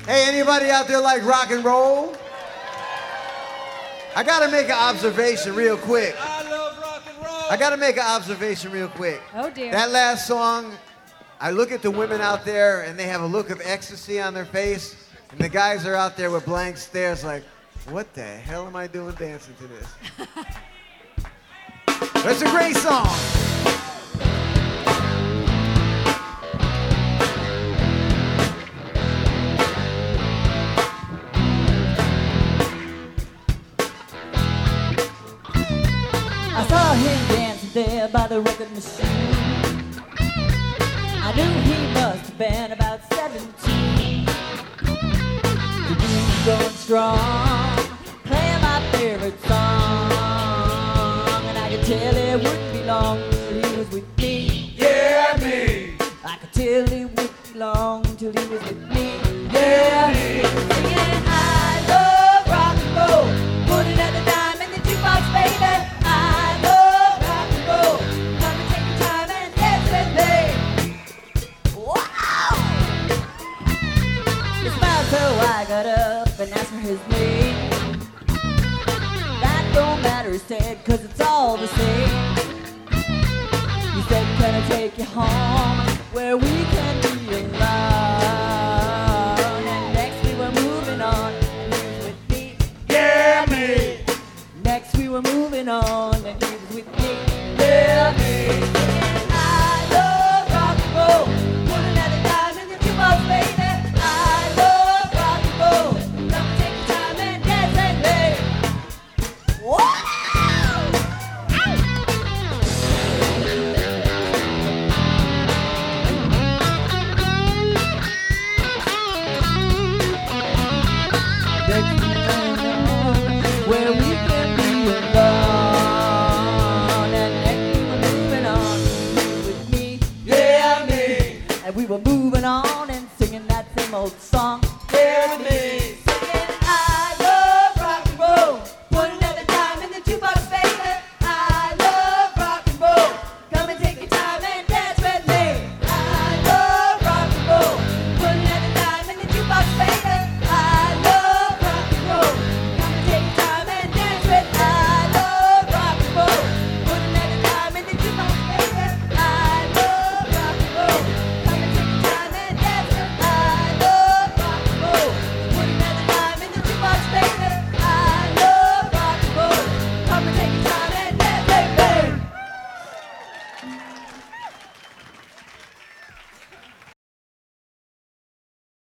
Hey, anybody out there like rock and roll? I gotta make an observation real quick. I love rock and roll. I gotta make an observation real quick. Oh, dear. That last song, I look at the women out there and they have a look of ecstasy on their face, and the guys are out there with blank stares like, what the hell am I doing dancing to this? That's a great song. I saw him dancing there by the record machine. I knew he must have been about 17. The groove going strong, playing my favorite song, and I could tell it wouldn't be long till he was with me. Yeah, me. I could tell it wouldn't be long till he was with me. Yeah, me. Singing, I love rock and roll, putting at the dime in the jukebox, baby. I love rock and roll. Come and take your time and dance with me. Wow! He smiled, so I got up and asked for his name. That don't matter, he said, 'cause it's all the same. He said, can I take you home where we can be alone? And next we were moving on, and he was with me. Yeah, me. Next we were moving on, and he was with me. Yeah, me. Singing, I love rock and roll, pulling at the dime in the jukebox, baby. I love rock and roll. Come and take your time and dance with me. Wow! Where we can be alone, and next we were moving on, you with me, Yeah, me. and we were moving on and singing that same old song. Yeah, with me. Singing, I love rock and roll, putting at the time in the jukebox, baby. I love rock and roll, come and take your time and dance with me. I love rock and roll, putting at the time in the jukebox, baby.